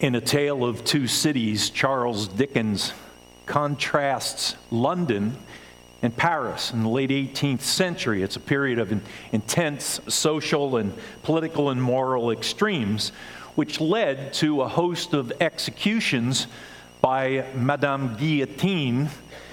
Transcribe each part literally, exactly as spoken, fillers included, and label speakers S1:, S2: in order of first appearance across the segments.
S1: In A Tale of Two Cities, Charles Dickens contrasts London and Paris in the late eighteenth century. It's a period of in, intense social and political and moral extremes, which led to a host of executions by Madame Guillotine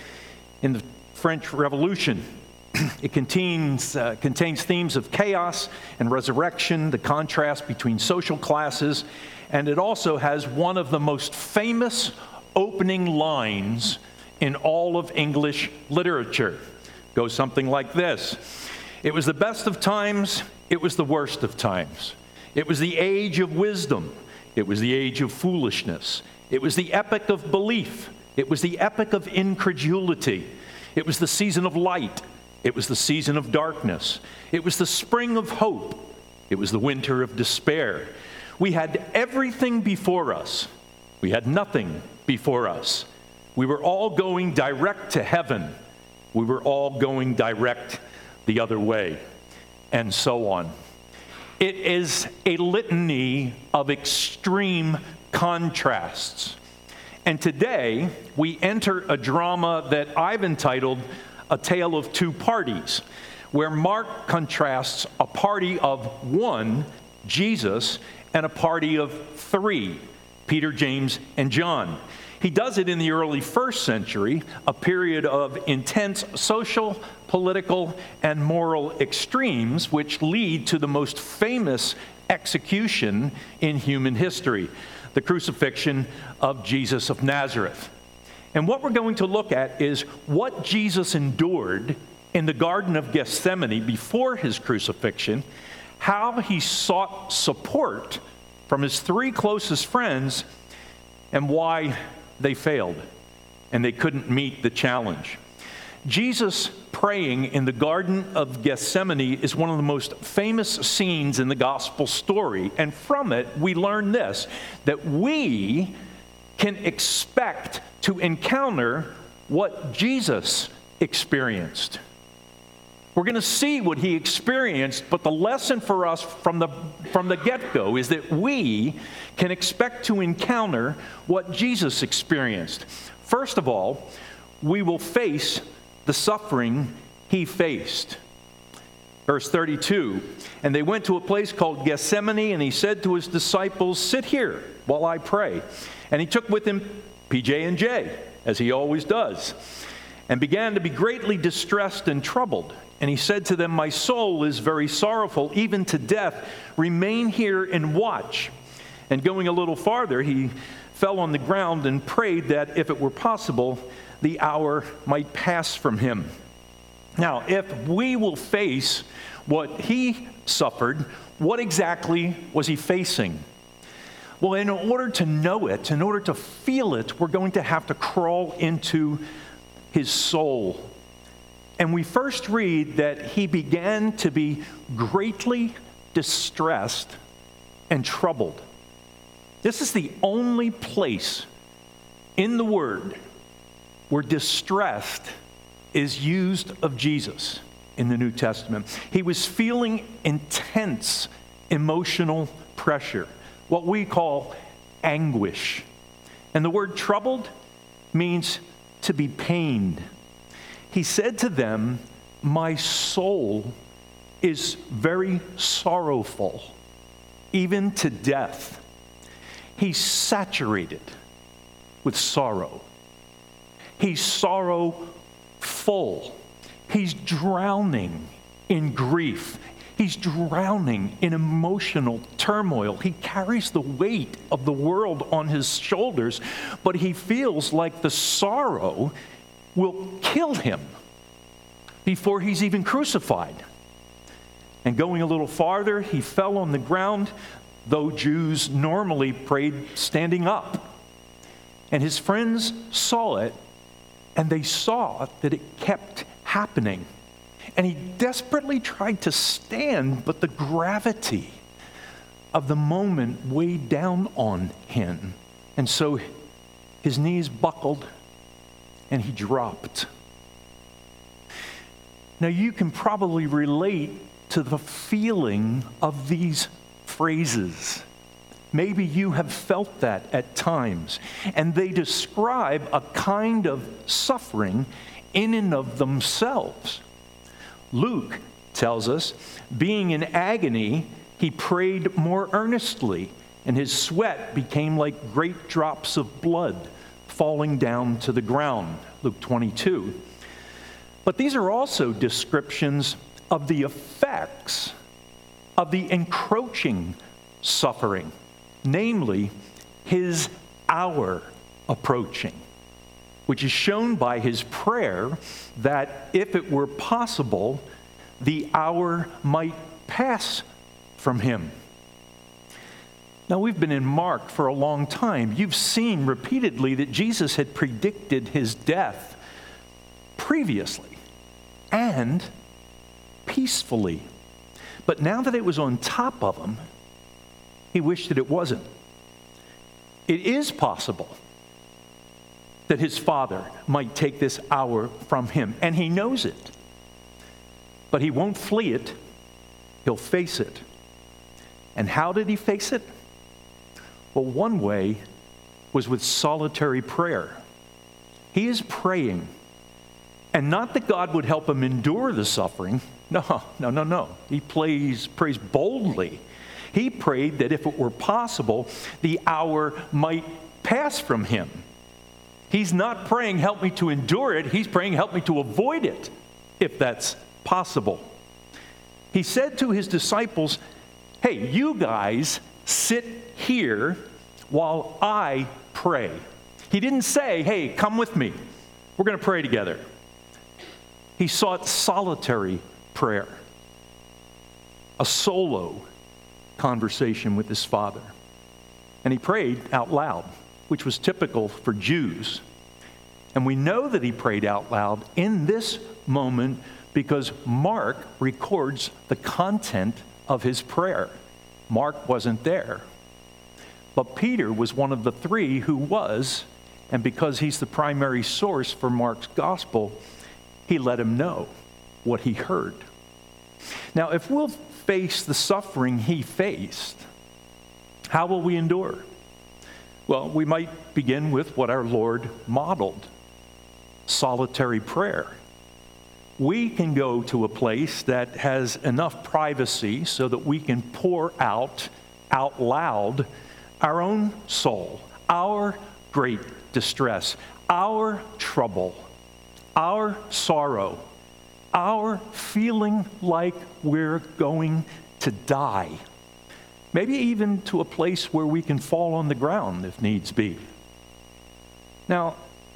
S1: in the French Revolution. It contains, uh, contains themes of chaos and resurrection, the contrast between social classes, and it also has one of the most famous opening lines in all of English literature. It goes something like this: "It was the best of times, it was the worst of times. It was the age of wisdom, it was the age of foolishness. It was the epoch of belief, it was the epoch of incredulity. It was the season of light, it was the season of darkness. It was the spring of hope, it was the winter of despair. We had everything before us. We had nothing before us. We were all going direct to heaven. We were all going direct the other way," and so on. It is a litany of extreme contrasts. And today, we enter a drama that I've entitled A Tale of Two Parties, where Mark contrasts a party of one, Jesus, and a party of three, Peter, James, and John. He does it in the early first century, a period of intense social, political, and moral extremes, which lead to the most famous execution in human history, the crucifixion of Jesus of Nazareth. And what we're going to look at is what Jesus endured in the Garden of Gethsemane before his crucifixion, how he sought support from his three closest friends, and why they failed and they couldn't meet the challenge. Jesus praying in the Garden of Gethsemane is one of the most famous scenes in the gospel story, and from it we learn this, that we can expect to encounter what Jesus experienced. We're going to see what he experienced, but the lesson for us from the from the get-go is that we can expect to encounter what Jesus experienced. First of all, we will face the suffering he faced. Verse thirty-two, "And they went to a place called Gethsemane, and he said to his disciples, 'Sit here while I pray.' And he took with him P J and J, as he always does, and began to be greatly distressed and troubled. And he said to them, 'My soul is very sorrowful, even to death. Remain here and watch.' And going a little farther, he fell on the ground and prayed that, if it were possible, the hour might pass from him." Now, if we will face what he suffered, what exactly was he facing? Well, in order to know it, in order to feel it, we're going to have to crawl into his soul. And we first read that he began to be greatly distressed and troubled. This is the only place in the Word where distressed is used of Jesus in the New Testament. He was feeling intense emotional pressure, what we call anguish. And the word troubled means to be pained. He said to them, "My soul is very sorrowful, even to death." He's saturated with sorrow. He's sorrowful. He's drowning in grief. He's drowning in emotional turmoil. He carries the weight of the world on his shoulders, but he feels like the sorrow will kill him before he's even crucified. And going a little farther, he fell on the ground, though Jews normally prayed standing up. And his friends saw it, and they saw that it kept happening. And he desperately tried to stand, but the gravity of the moment weighed down on him. And so his knees buckled, and he dropped. Now you can probably relate to the feeling of these phrases. Maybe you have felt that at times. And they describe a kind of suffering in and of themselves. Luke tells us, being in agony, he prayed more earnestly, and his sweat became like great drops of blood falling down to the ground. Luke twenty-two. But these are also descriptions of the effects of the encroaching suffering, namely his hour approaching, which is shown by his prayer that if it were possible, the hour might pass from him. Now, we've been in Mark for a long time. You've seen repeatedly that Jesus had predicted his death previously and peacefully. But now that it was on top of him, he wished that it wasn't. It is possible that his Father might take this hour from him, and he knows it. But he won't flee it. He'll face it. And how did he face it? Well, one way was with solitary prayer. He is praying, and not that God would help him endure the suffering. No, no, no, no. He prays, prays boldly. He prayed that if it were possible, the hour might pass from him. He's not praying, help me to endure it. He's praying, help me to avoid it, if that's possible. He said to his disciples, hey, you guys sit here while I pray. He didn't say, hey, come with me. We're going to pray together. He sought solitary prayer, a solo conversation with his Father. And he prayed out loud, which was typical for Jews. And we know that he prayed out loud in this moment because Mark records the content of his prayer. Mark wasn't there. But Peter was one of the three who was, and because he's the primary source for Mark's gospel, he let him know what he heard. Now, if we'll face the suffering he faced, how will we endure? Well, we might begin with what our Lord modeled, solitary prayer. We can go to a place that has enough privacy so that we can pour out, out loud, our own soul, our great distress, our trouble, our sorrow, our feeling like we're going to die. Maybe even to a place where we can fall on the ground if needs be. Now,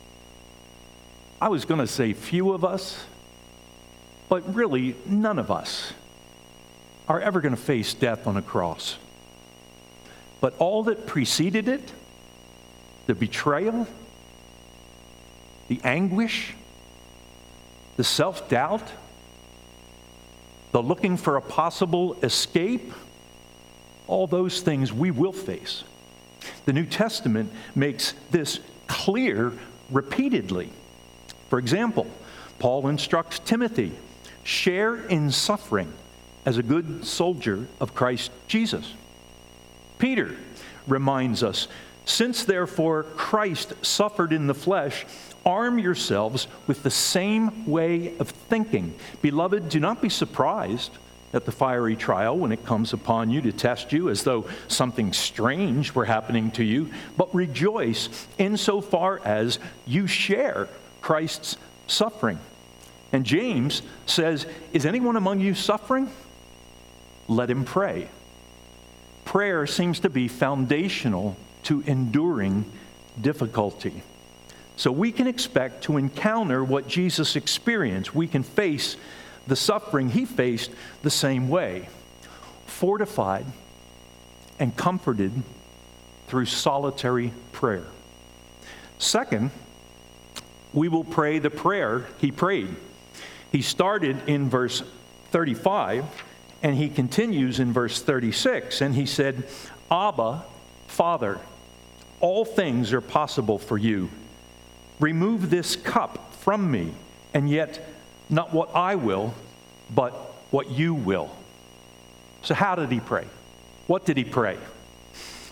S1: I was going to say few of us, but really none of us are ever going to face death on a cross. But all that preceded it, the betrayal, the anguish, the self-doubt, the looking for a possible escape, all those things we will face. The New Testament makes this clear repeatedly. For example, Paul instructs Timothy, share in suffering as a good soldier of Christ Jesus. Peter reminds us, since therefore Christ suffered in the flesh, arm yourselves with the same way of thinking. Beloved, do not be surprised at the fiery trial when it comes upon you to test you as though something strange were happening to you, but rejoice insofar as you share Christ's suffering. And James says, is anyone among you suffering? Let him pray. Prayer seems to be foundational to enduring difficulty. So we can expect to encounter what Jesus experienced. We can face the suffering he faced the same way, fortified and comforted through solitary prayer. Second, we will pray the prayer he prayed. He started in verse thirty-five, and he continues in verse thirty-six, and he said, Abba, Father, all things are possible for you. Remove this cup from me, and yet not what I will, but what you will. So how did he pray? What did he pray?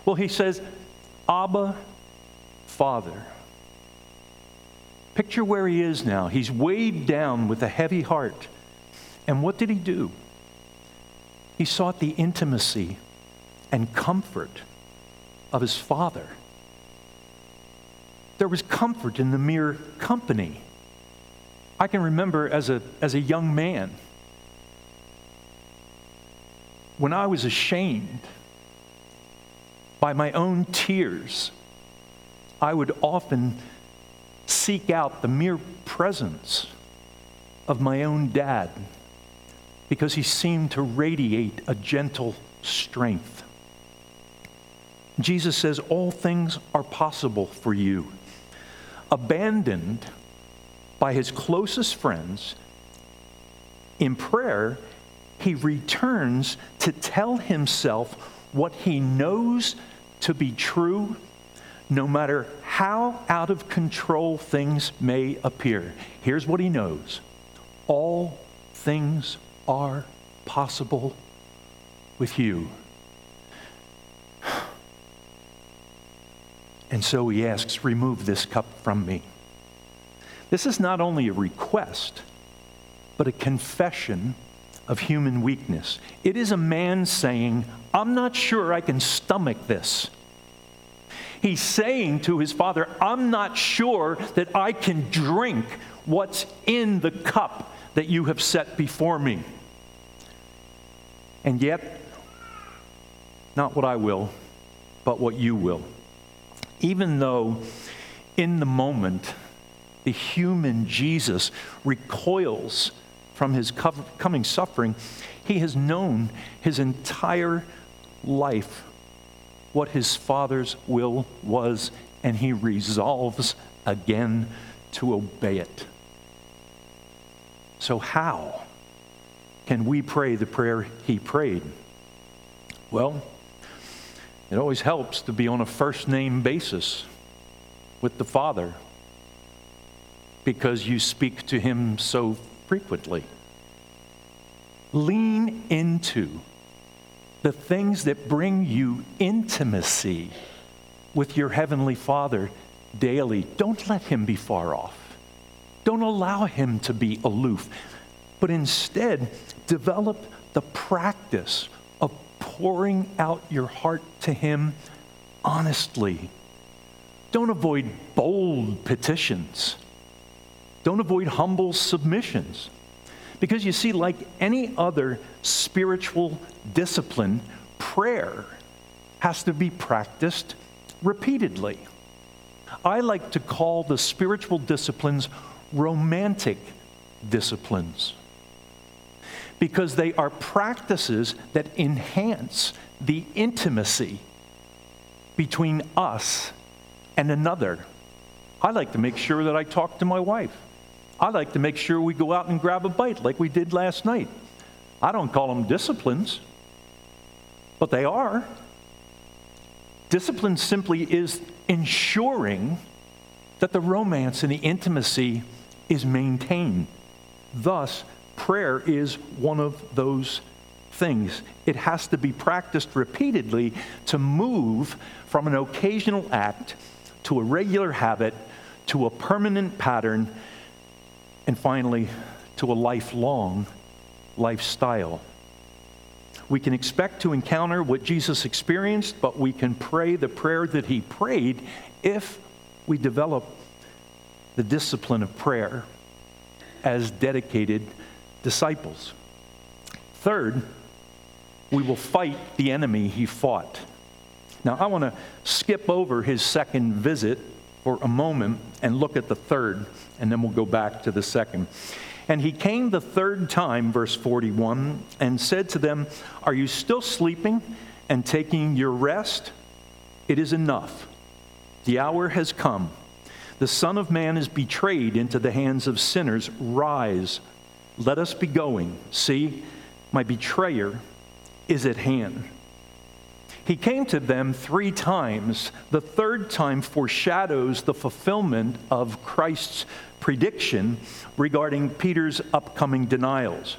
S1: Well, he says, Abba, Father. Picture where he is now. He's weighed down with a heavy heart. And what did he do? He sought the intimacy and comfort of his Father. There was comfort in the mere company. I can remember as a, as a young man, when I was ashamed by my own tears, I would often seek out the mere presence of my own dad because he seemed to radiate a gentle strength. Jesus says, all things are possible for you. Abandoned by his closest friends, in prayer, he returns to tell himself what he knows to be true, no matter how out of control things may appear. Here's what he knows. All things are possible with you. And so he asks, remove this cup from me. This is not only a request, but a confession of human weakness. It is a man saying, I'm not sure I can stomach this. He's saying to his Father, I'm not sure that I can drink what's in the cup that you have set before me. And yet, not what I will, but what you will. Even though in the moment, the human Jesus recoils from his coming suffering, he has known his entire life what his Father's will was, and he resolves again to obey it. So how can we pray the prayer he prayed? Well, it always helps to be on a first-name basis with the Father because you speak to him so frequently. Lean into the things that bring you intimacy with your Heavenly Father daily. Don't let him be far off. Don't allow him to be aloof, but instead develop the practice of pouring out your heart to him honestly. Don't avoid bold petitions. Don't avoid humble submissions. Because you see, like any other spiritual discipline, prayer has to be practiced repeatedly. I like to call the spiritual disciplines romantic disciplines because they are practices that enhance the intimacy between us and another. I like to make sure that I talk to my wife. I like to make sure we go out and grab a bite like we did last night. I don't call them disciplines, but they are. Discipline simply is ensuring that the romance and the intimacy is maintained. Thus, prayer is one of those things. It has to be practiced repeatedly to move from an occasional act to a regular habit to a permanent pattern, and finally, to a lifelong lifestyle. We can expect to encounter what Jesus experienced, but we can pray the prayer that he prayed if we develop the discipline of prayer as dedicated disciples. Third, we will fight the enemy he fought. Now, I want to skip over his second visit for a moment and look at the third, and then we'll go back to the second. And he came the third time, verse forty-one, and said to them, are you still sleeping and taking your rest? It is enough. The hour has come. The Son of Man is betrayed into the hands of sinners. Rise, let us be going. See, my betrayer is at hand. He came to them three times. The third time foreshadows the fulfillment of Christ's prediction regarding Peter's upcoming denials.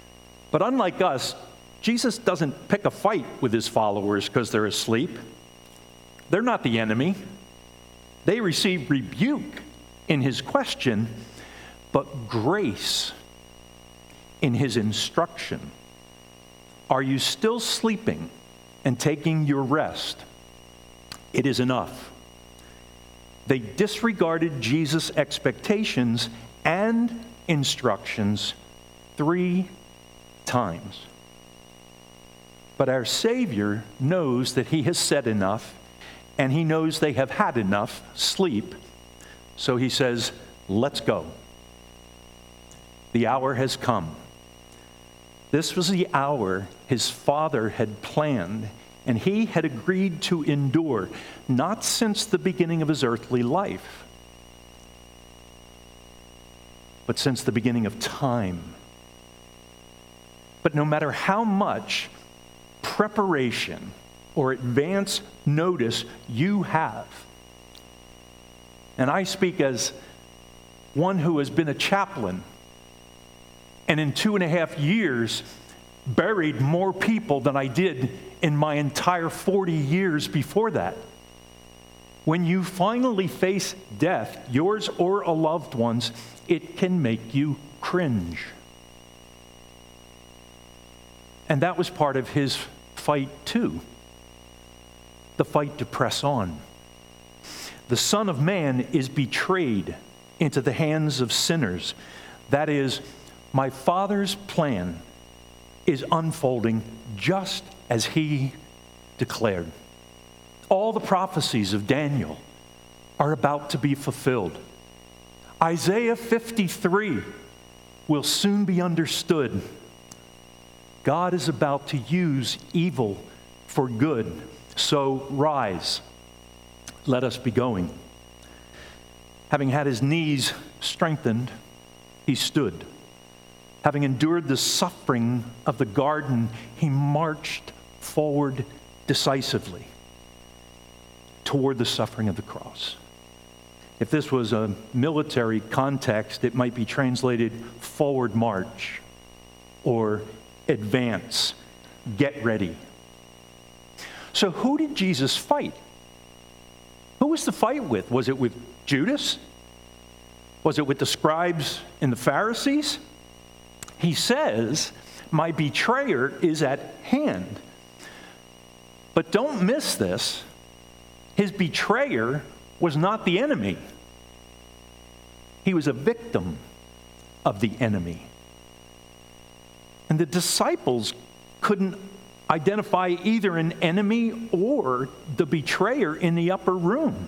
S1: But unlike us, Jesus doesn't pick a fight with his followers because they're asleep. They're not the enemy. They receive rebuke in his question, but grace in his instruction. Are you still sleeping and taking your rest? It is enough. They disregarded Jesus' expectations and instructions three times. But our Savior knows that he has said enough, and he knows they have had enough sleep. So he says, let's go. The hour has come. This was the hour his Father had planned, and he had agreed to endure, not since the beginning of his earthly life, but since the beginning of time. But no matter how much preparation or advance notice you have, and I speak as one who has been a chaplain and in two and a half years buried more people than I did in my entire forty years before that. When you finally face death, yours or a loved one's, it can make you cringe. And that was part of his fight too. The fight to press on. The Son of Man is betrayed into the hands of sinners. That is, my Father's plan is unfolding just as he declared. All the prophecies of Daniel are about to be fulfilled. Isaiah fifty-three will soon be understood. God is about to use evil for good. So rise, let us be going. Having had his knees strengthened, he stood. Having endured the suffering of the garden, he marched forward decisively toward the suffering of the cross. If this was a military context, it might be translated forward march or advance, get ready. So who did Jesus fight? Who was the fight with? Was it with Judas? Was it with the scribes and the Pharisees? He says, my betrayer is at hand. But don't miss this. His betrayer was not the enemy. He was a victim of the enemy. And the disciples couldn't identify either an enemy or the betrayer in the upper room.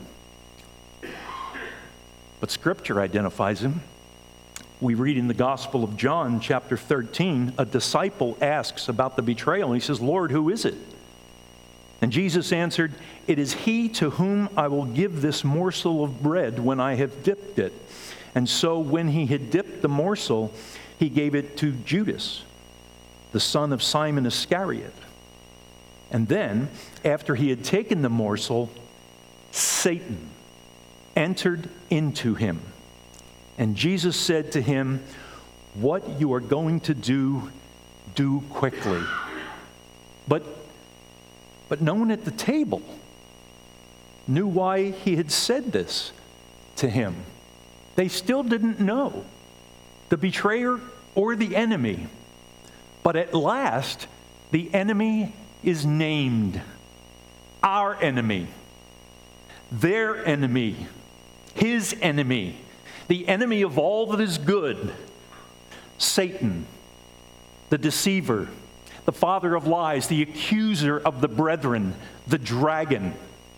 S1: But Scripture identifies him. We read in the Gospel of John, chapter thirteen, a disciple asks about the betrayal, and he says, Lord, who is it? And Jesus answered, it is he to whom I will give this morsel of bread when I have dipped it. And so when he had dipped the morsel, he gave it to Judas, the son of Simon Iscariot. And then, after he had taken the morsel, Satan entered into him. And Jesus said to him, what you are going to do, do quickly. But, but no one at the table knew why he had said this to him. They still didn't know the betrayer or the enemy. But at last, the enemy is named. Our enemy. Their enemy. His enemy. The enemy of all that is good. Satan. The deceiver. The father of lies. The accuser of the brethren. The dragon.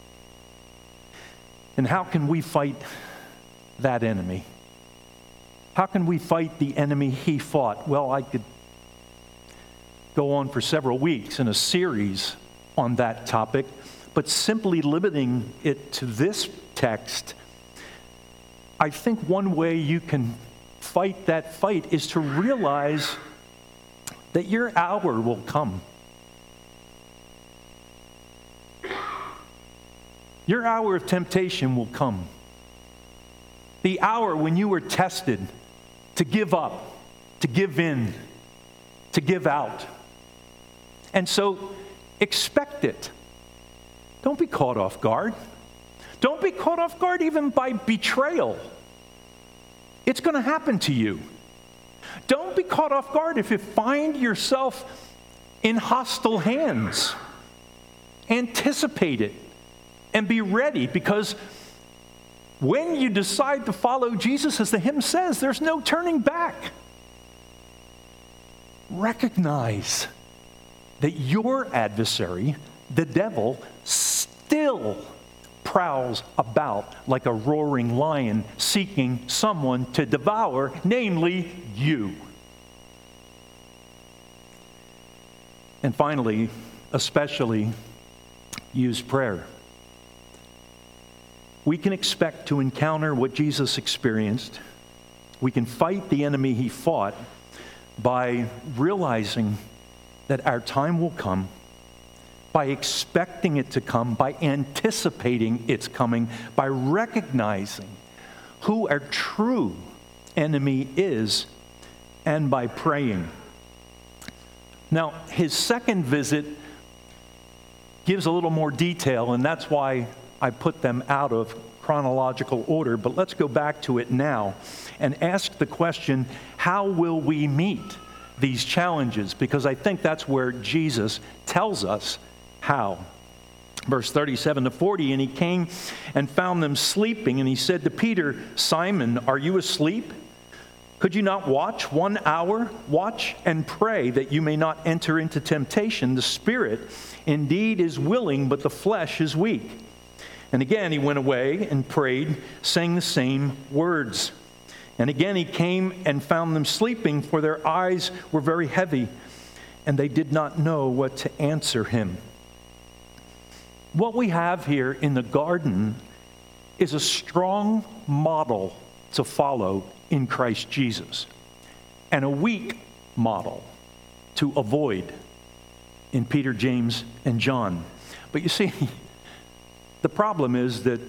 S1: And how can we fight that enemy? How can we fight the enemy he fought? Well, I could go on for several weeks in a series on that topic, but simply limiting it to this text, I think one way you can fight that fight is to realize that your hour will come. Your hour of temptation will come. The hour when you were tested to give up, to give in, to give out. And so expect it. Don't be caught off guard. Don't be caught off guard even by betrayal. It's going to happen to you. Don't be caught off guard if you find yourself in hostile hands. Anticipate it and be ready, because when you decide to follow Jesus, as the hymn says, there's no turning back. Recognize that your adversary, the devil, still prowls about like a roaring lion seeking someone to devour, namely you. And finally, especially use prayer. We can expect to encounter what Jesus experienced. We can fight the enemy he fought by realizing that our time will come, by expecting it to come, by anticipating its coming, by recognizing who our true enemy is, and by praying. Now, his second visit gives a little more detail, and that's why I put them out of chronological order. But let's go back to it now and ask the question, how will we meet these challenges? Because I think that's where Jesus tells us how. Verse thirty-seven to forty, and he came and found them sleeping, and he said to Peter, Simon, are you asleep? Could you not watch one hour? Watch and pray that you may not enter into temptation. The spirit indeed is willing, but the flesh is weak. And again he went away and prayed, saying the same words. And again he came and found them sleeping, for their eyes were very heavy, and they did not know what to answer him. What we have here in the garden is a strong model to follow in Christ Jesus, and a weak model to avoid in Peter, James, and John. But you see, the problem is that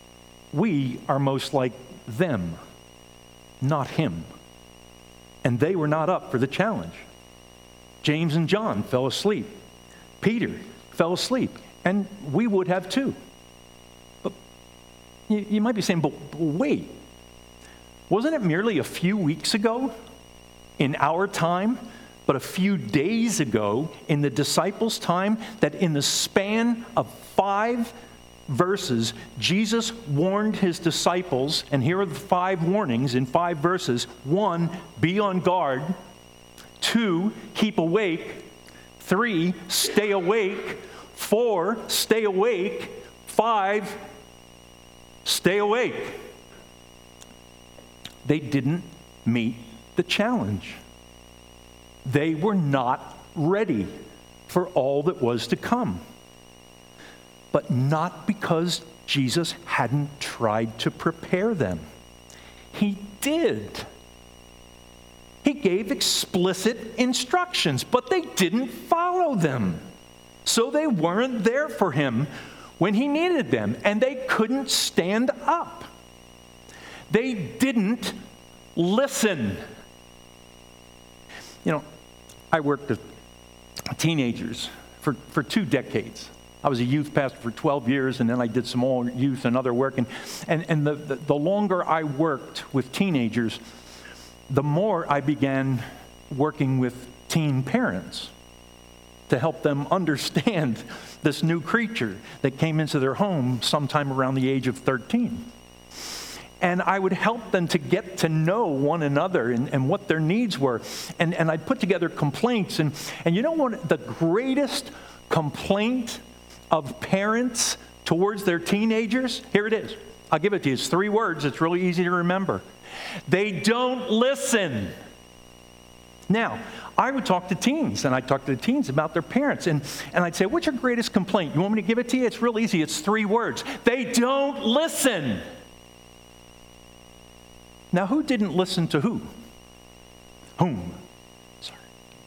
S1: we are most like them, not him. And they were not up for the challenge. James and John fell asleep. Peter fell asleep. And we would have too. But you, you might be saying, but, but wait. Wasn't it merely a few weeks ago in our time, but a few days ago in the disciples' time, that in the span of five verses, Jesus warned his disciples, and here are the five warnings in five verses. One, be on guard. Two, keep awake. Three, stay awake. Four, stay awake. Five, stay awake. They didn't meet the challenge. They were not ready for all that was to come. But not because Jesus hadn't tried to prepare them. He did. He gave explicit instructions, but they didn't follow them. So they weren't there for him when he needed them, and they couldn't stand up. They didn't listen. You know, I worked with teenagers for, for two decades. I was a youth pastor for twelve years, and then I did some more youth and other work. And, and, and the, the, the longer I worked with teenagers, the more I began working with teen parents to help them understand this new creature that came into their home sometime around the age of thirteen. And I would help them to get to know one another and, and what their needs were. And, and I'd put together complaints. And, and you know what? The greatest complaint of parents towards their teenagers? Here it is. I'll give it to you. It's three words. It's really easy to remember. They don't listen. Now, I would talk to teens, and I'd talk to the teens about their parents. And, and I'd say, what's your greatest complaint? You want me to give it to you? It's real easy. It's three words. They don't listen. Now, who didn't listen to who? Whom? Sorry.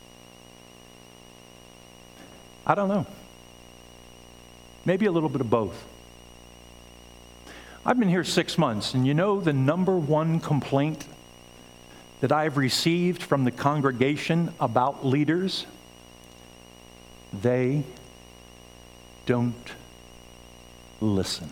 S1: I don't know. Maybe a little bit of both. I've been here six months, and you know the number one complaint that I've received from the congregation about leaders? They don't listen.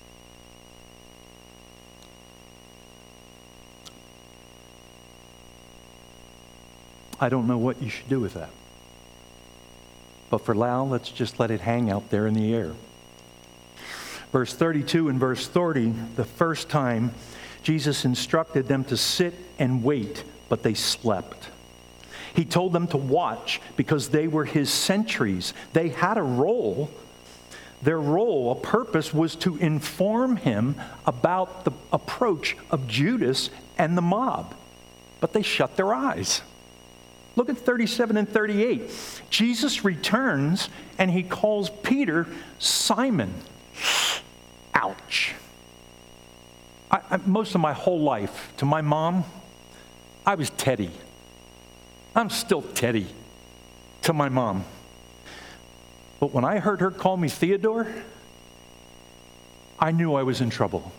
S1: I don't know what you should do with that. But for now, let's just let it hang out there in the air. Verse thirty-two and verse thirty, the first time Jesus instructed them to sit and wait, but they slept. He told them to watch because they were his sentries. They had a role. Their role, a purpose, was to inform him about the approach of Judas and the mob. But they shut their eyes. Look at thirty-seven and thirty-eight. Jesus returns and he calls Peter Simon. Ouch. I, I, most of my whole life, to my mom, I was Teddy. I'm still Teddy to my mom. But when I heard her call me Theodore, I knew I was in trouble.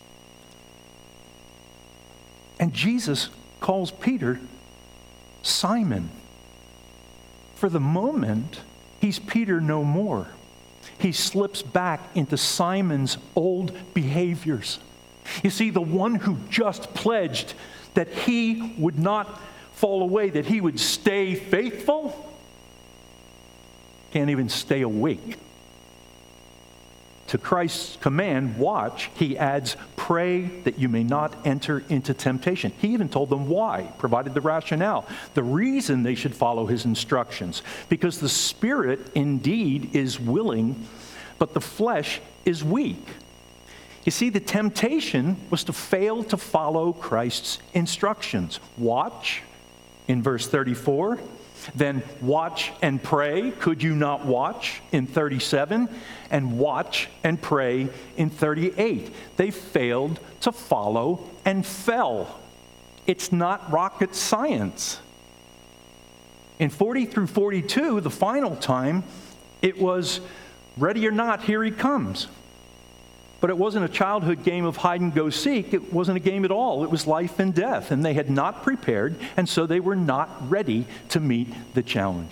S1: And Jesus calls Peter Simon. For the moment, he's Peter no more. He slips back into Simon's old behaviors. You see, the one who just pledged that he would not fall away, that he would stay faithful, can't even stay awake. To Christ's command, watch, he adds, pray that you may not enter into temptation. He even told them why, provided the rationale. The reason they should follow his instructions. Because the spirit indeed is willing, but the flesh is weak. You see, the temptation was to fail to follow Christ's instructions. Watch, in verse thirty-four. Then watch and pray. Could you not watch? In thirty-seven. And watch and pray in thirty-eight. They failed to follow and fell. It's not rocket science. In forty through forty-two, the final time, it was ready or not, here he comes. But it wasn't a childhood game of hide and go seek. It wasn't a game at all. It was life and death. And they had not prepared, and so they were not ready to meet the challenge.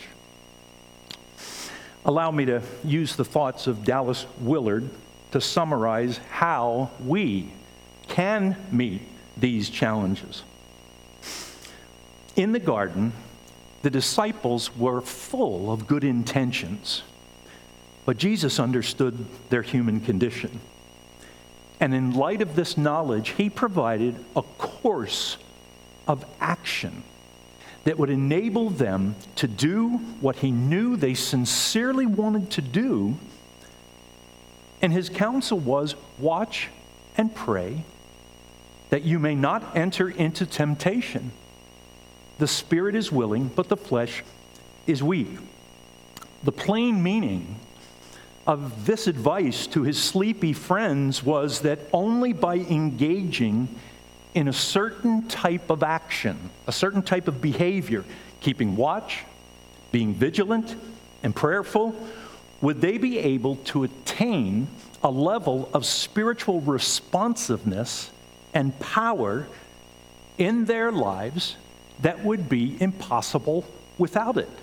S1: Allow me to use the thoughts of Dallas Willard to summarize how we can meet these challenges. In the garden, the disciples were full of good intentions, but Jesus understood their human condition. And in light of this knowledge, he provided a course of action that would enable them to do what he knew they sincerely wanted to do. And his counsel was, watch and pray that you may not enter into temptation. The spirit is willing, but the flesh is weak. The plain meaning of this advice to his sleepy friends was that only by engaging in a certain type of action, a certain type of behavior, keeping watch, being vigilant and prayerful, would they be able to attain a level of spiritual responsiveness and power in their lives that would be impossible without it.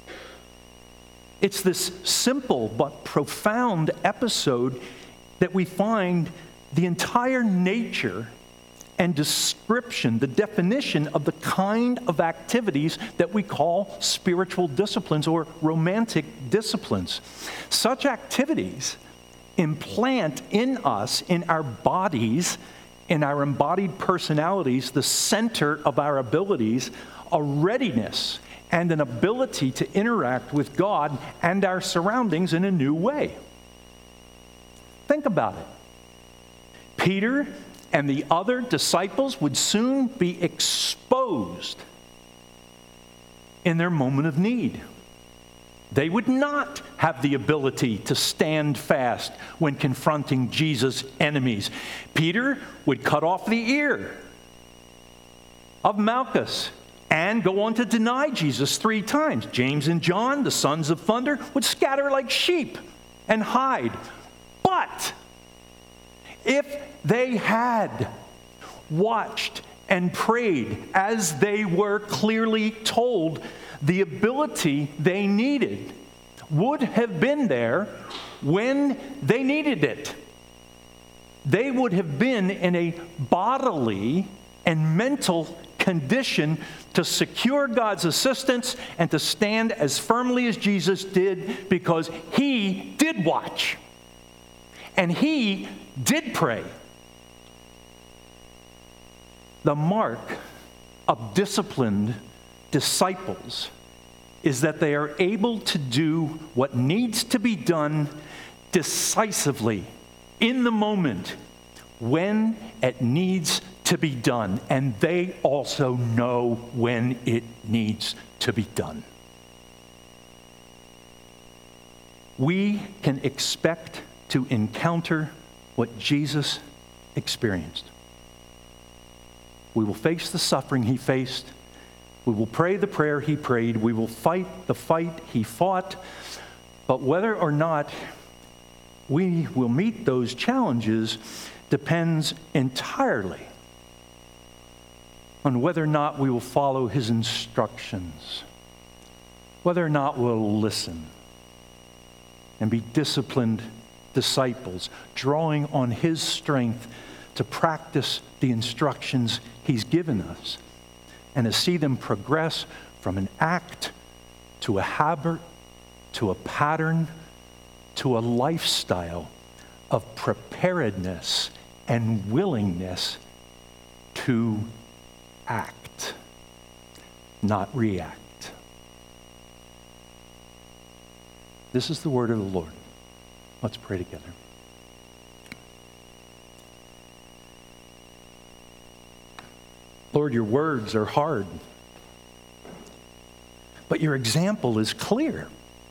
S1: It's this simple but profound episode that we find the entire nature and description, the definition of the kind of activities that we call spiritual disciplines or romantic disciplines. Such activities implant in us, in our bodies, in our embodied personalities, the center of our abilities, a readiness and an ability to interact with God and our surroundings in a new way. Think about it. Peter and the other disciples would soon be exposed in their moment of need. They would not have the ability to stand fast when confronting Jesus' enemies. Peter would cut off the ear of Malchus and go on to deny Jesus three times. James and John, the sons of thunder, would scatter like sheep and hide. But if they had watched and prayed as they were clearly told, the ability they needed would have been there when they needed it. they would have been in a bodily and mental condition to secure God's assistance and to stand as firmly as Jesus did, because he did watch and he did pray. The mark of disciplined disciples is that they are able to do what needs to be done decisively, in the moment, when it needs to be done. And they also know when it needs to be done. We can expect to encounter what Jesus experienced. We will face the suffering he faced. We will pray the prayer he prayed. We will fight the fight he fought. But whether or not we will meet those challenges depends entirely on whether or not we will follow his instructions, whether or not we'll listen and be disciplined disciples, drawing on his strength to practice the instructions he's given us, and to see them progress from an act to a habit, to a pattern, to a lifestyle of preparedness and willingness to act, not react. This is the word of the Lord. Let's pray together. Lord, your words are hard, but your example is clear.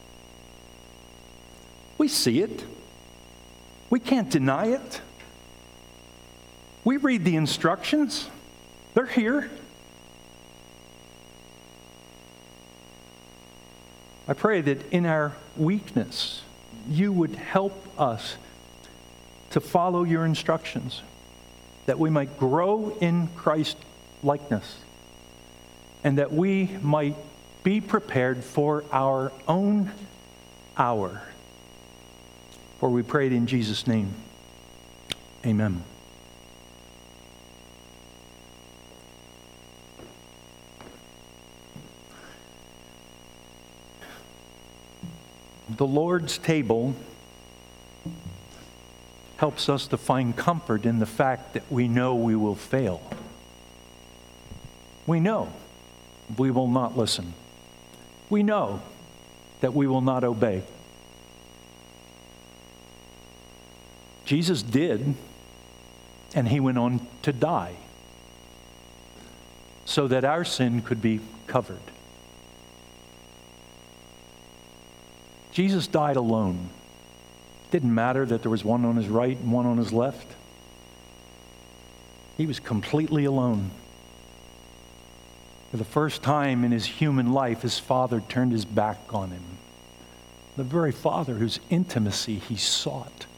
S1: We see it. We can't deny it. We read the instructions. They're here. I pray that in our weakness, you would help us to follow your instructions, that we might grow in Christ likeness, and that we might be prepared for our own hour. For we prayed in Jesus' name. Amen. The Lord's table helps us to find comfort in the fact that we know we will fail. We know we will not listen. We know that we will not obey. Jesus did, and he went on to die so that our sin could be covered. Jesus died alone. It didn't matter that there was one on his right and one on his left. He was completely alone. For the first time in his human life, his Father turned his back on him. The very Father whose intimacy he sought.